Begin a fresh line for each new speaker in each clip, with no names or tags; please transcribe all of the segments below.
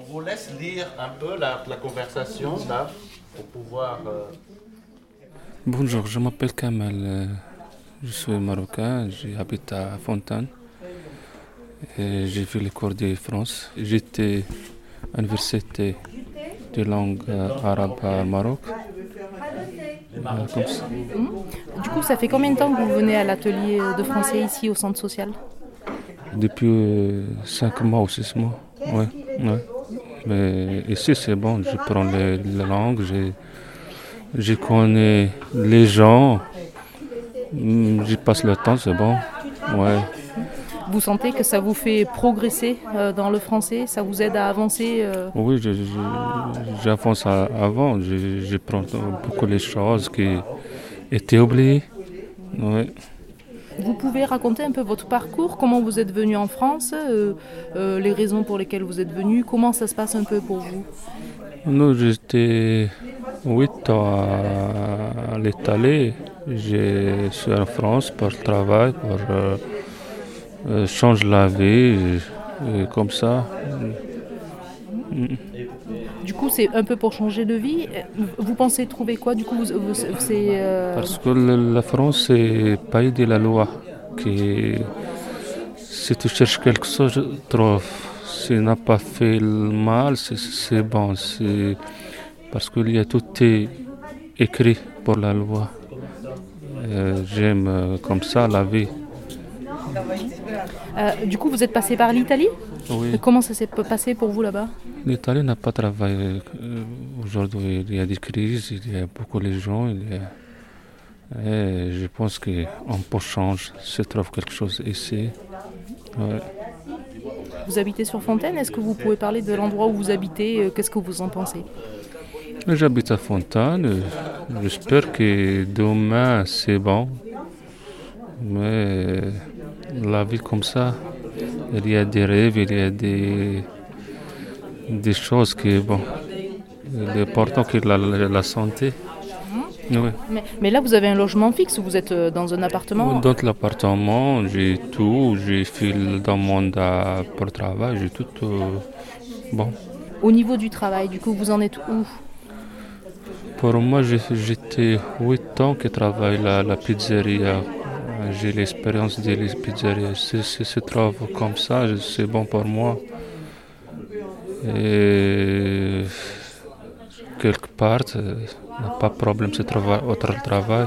vous laisse lire un peu la conversation là, pour pouvoir...
Bonjour, je m'appelle Kamal, je suis marocain, j'habite à Fontaine et j'ai fait les cours de France. J'étais à l'université de langue arabe à Maroc. Comme ça.
Du coup, ça fait combien de temps que vous venez à l'atelier de français ici au centre social?
Depuis 5 mois ou 6 mois. Ouais, ouais. Mais ici c'est bon, je prends la langue, je connais les gens, j'y passe le temps, c'est bon. Ouais.
Vous sentez que ça vous fait progresser dans le français? Ça vous aide à avancer
Oui, j'avance avant, je prends beaucoup les choses qui étaient oubliées. Ouais.
Vous pouvez raconter un peu votre parcours, comment vous êtes venu en France, les raisons pour lesquelles vous êtes venu, comment ça se passe un peu pour vous?
Nous, j'étais 8 ans à l'Italie. Je suis en France pour le travail, pour changer la vie, comme ça.
Du coup, c'est un peu pour changer de vie. Vous pensez trouver quoi? Du coup,
Parce que la France, c'est le pays de la loi. Qui, si tu cherches quelque chose, tu trouves. Si tu n'as pas fait le mal, c'est bon. Parce qu'il y a tout est écrit pour la loi. J'aime comme ça la vie.
Du coup, vous êtes passé par l'Italie?
Oui.
Comment ça s'est passé pour vous là-bas?
L'Italie n'a pas travaillé aujourd'hui. Il y a des crises, il y a beaucoup de gens. Et je pense qu'on peut changer, se trouve quelque chose ici. Ouais.
Vous habitez sur Fontaine, est-ce que vous pouvez parler de l'endroit où vous habitez? Qu'est-ce que vous en pensez?
J'habite à Fontaine. J'espère que demain c'est bon. Mais la vie comme ça, il y a des rêves, il y a des choses qui, bon, il est important que la santé. Oui.
Mais là, vous avez un logement fixe ou vous êtes dans un appartement?
Dans l'appartement, j'ai tout, j'ai fait le demande pour le travail, j'ai tout. Bon.
Au niveau du travail, du coup, vous en êtes où?
Pour moi, j'étais 8 ans que je travaille la pizzeria. J'ai l'expérience de la pizzeria. Si se trouve comme ça, c'est bon pour moi. Et quelque part, n'a pas de problème de travail, autre travail.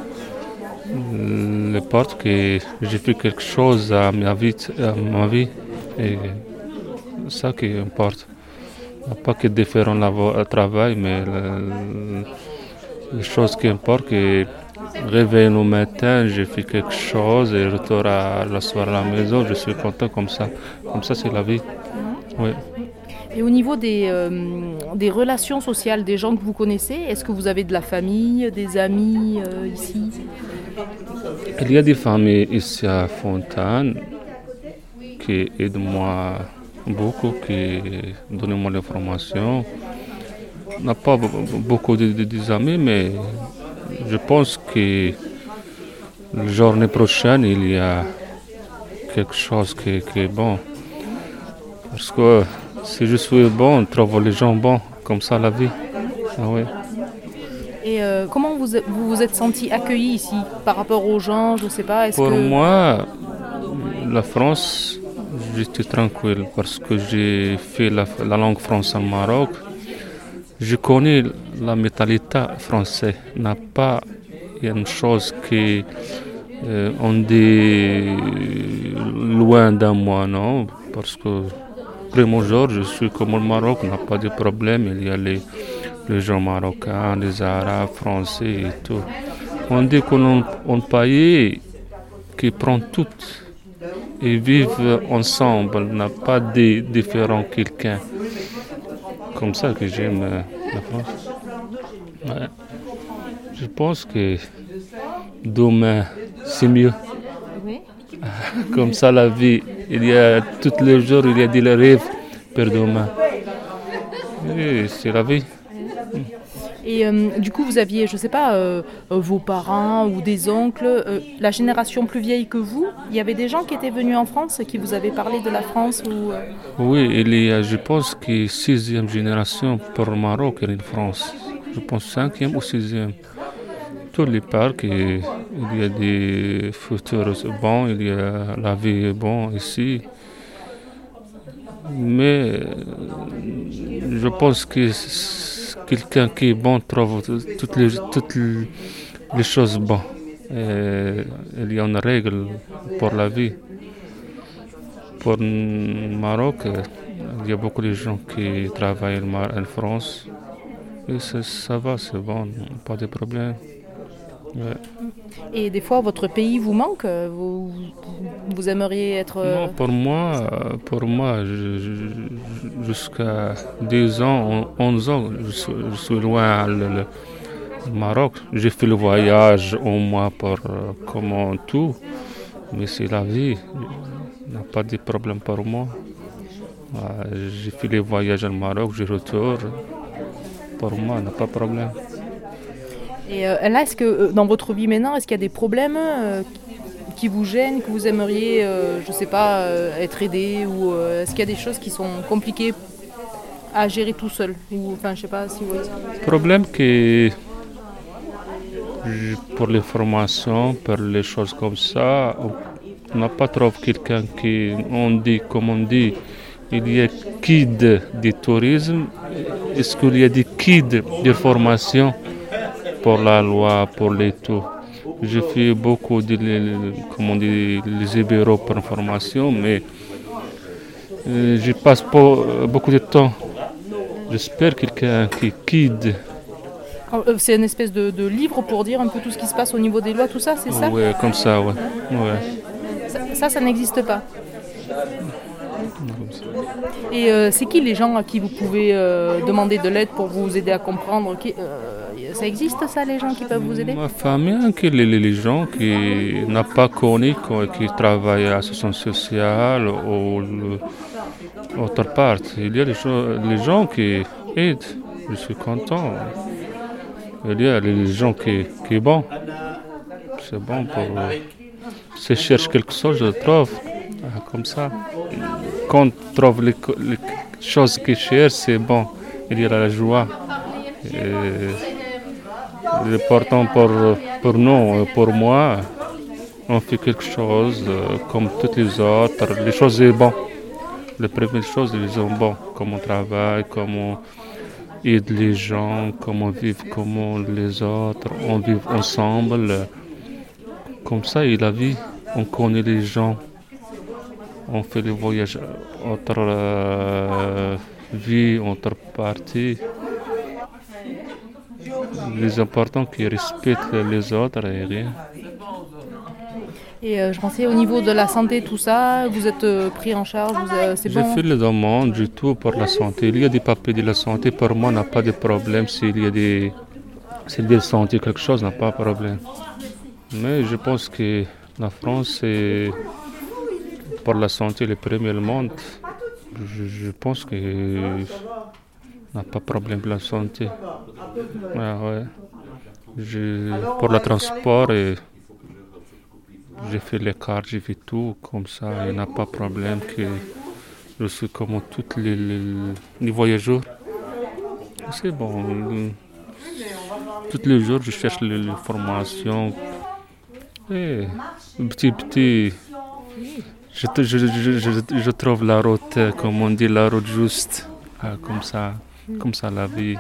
L'importe que j'ai fait quelque chose à ma vie, et ça qui importe. Pas que différent le travail, mais les choses qui importent, que réveiller le matin, j'ai fait quelque chose et retour à la soirée à la maison, je suis content comme ça. Comme ça, c'est la vie. Oui.
Et au niveau des relations sociales, des gens que vous connaissez, est-ce que vous avez de la famille, des amis ici?
Il y a des familles ici à Fontaine qui aident moi beaucoup, qui donnent moi l'information. On n'a pas beaucoup de amis, mais je pense que la journée prochaine, il y a quelque chose qui est bon. Parce que si je suis bon, on trouve les gens bons, comme ça la vie. Ah oui.
Et comment vous vous êtes senti accueilli ici par rapport aux gens? Je ne sais pas.
Pour moi, la France, j'étais tranquille parce que j'ai fait la langue française au Maroc. Je connais la mentalité française. N'a pas une chose qui on dit loin de moi, non? Parce que premier jour, je suis comme le Maroc, n'a pas de problème. Il y a les gens marocains, les Arabes, Français et tout. On dit qu'on a un pays qui prend tout et vivent ensemble, n'a pas de différent quelqu'un. Comme ça que j'aime la France. Ouais. Je pense que demain, c'est mieux.
Oui.
Comme ça, la vie, il y a tous les jours, il y a des rêves pour demain. Et c'est la vie.
Et du coup, vous aviez, je ne sais pas, vos parents ou des oncles, la génération plus vieille que vous, il y avait des gens qui étaient venus en France, qui vous avaient parlé de la France ou,
Oui, il y a, je pense que sixième génération pour le Maroc et la France. Je pense cinquième ou sixième. Tous les parcs, il y a des futurs bons, il y a la vie est bonne ici. Mais je pense que quelqu'un qui est bon trouve toutes les choses bonnes. Il y a une règle pour la vie. Pour le Maroc, il y a beaucoup de gens qui travaillent en France. Et ça va, c'est bon, pas de problème. Ouais.
et des fois, votre pays vous manque, vous aimeriez être...
Non, pour moi jusqu'à 10 ans, 11 ans, je suis loin le Maroc. J'ai fait le voyage au moins pour comment tout, mais c'est la vie. Il n'y a pas de problème pour moi. J'ai fait les voyages au Maroc, je retourne. Pour moi, il n'y a pas de problème.
Et là, est-ce que dans votre vie maintenant, est-ce qu'il y a des problèmes qui vous gênent, que vous aimeriez, je ne sais pas, être aidé ou est-ce qu'il y a des choses qui sont compliquées à gérer tout seul ou, enfin, je sais pas si vous voyez.
Le problème que pour les formations, pour les choses comme ça, on n'a pas trop quelqu'un qui, comme on dit, il y a guide du tourisme. Est-ce qu'il y a des guides de formation pour la loi, pour les tout? J'ai fait beaucoup comme on dit, les bureaux pour formation, mais je passe pas beaucoup de temps. J'espère quelqu'un qui guide.
C'est une espèce de livre pour dire un peu tout ce qui se passe au niveau des lois, tout ça, c'est ça?
Oui, comme ça, ouais. Ouais.
Ça n'existe pas. Et c'est qui les gens à qui vous pouvez demander de l'aide pour vous aider à comprendre ça existe ça, les gens qui peuvent vous aider?
Ma famille, que les gens qui n'ont pas connu, qui travaillent à l'assistance sociale ou autre part. Il y a les gens qui aident. Je suis content. Il y a les gens qui sont bons. C'est bon pour... Si je cherche quelque chose, je le trouve. Comme ça. Quand on trouve les choses que je cherche, c'est bon. Il y a la joie. L'important pour nous, pour moi, on fait quelque chose comme toutes les autres. Les choses sont bonnes. Les premières choses, elles sont bonnes. Comment on travaille, comment on aide les gens, comment on vit comme les autres. On vit ensemble. Comme ça, et la vie, on connaît les gens. On fait les voyages autre vie, autre partie. Les importants qui respectent les autres et rien.
Et je pensais au niveau de la santé, tout ça, vous êtes pris en charge, c'est bon?
J'ai fait les demandes du tout pour la santé. Il y a des papiers de la santé, pour moi, on n'a pas de problème. S'il y a des santé, quelque chose, n'a pas de problème. Mais je pense que la France, c'est pour la santé le premier monde. Je pense que n'a pas de problème pour la santé. Ouais. Pour le transport, j'ai fait les cartes, j'ai fait tout comme ça. Il n'y a pas de problème. Je suis comme tous les voyageurs. C'est bon. Tous les jours, je cherche les formations. Et petit, je trouve la route, comme on dit, la route juste. Comme ça la vie.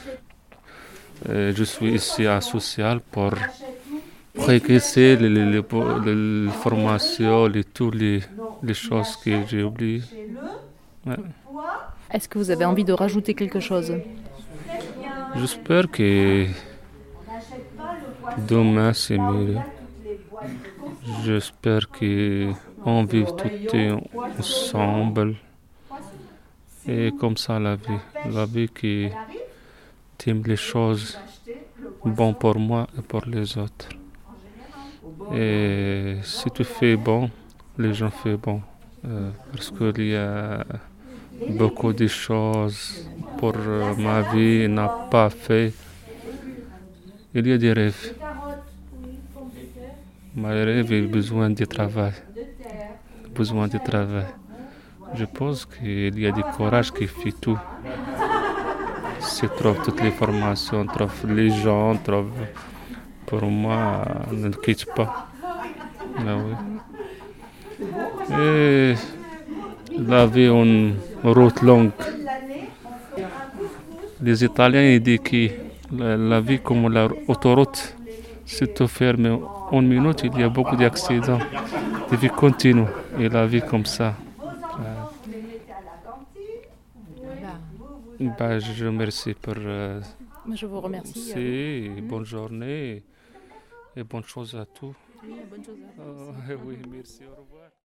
Je suis ici à Social pour progresser les formations, toutes les choses que j'ai oubliées. Ouais.
Est-ce que vous avez envie de rajouter quelque chose?
J'espère que demain c'est mieux. J'espère qu'on vit tout ensemble. Et comme ça la vie qui aime les choses bonnes pour moi et pour les autres. Et si tu fais bon, les gens font bon. Parce qu'il y a beaucoup de choses pour ma vie n'a pas fait. Il y a des rêves. Mon rêve a besoin de travail. Besoin de travail. Je pense qu'il y a du courage qui fait tout. Si trouve toutes les formations, trouve les gens, trouve... Pour moi, ne quitte pas. Ah oui. Et la vie une route longue. Les Italiens ils disent que la vie comme l'autoroute, si tu fermes une minute, il y a beaucoup d'accidents. La vie continue et la vie comme ça. Je vous remercie pour
Je vous remercie.
bonne journée et bonne chose à tous.
Oui, bonne chose à vous.
Oui, merci, au revoir.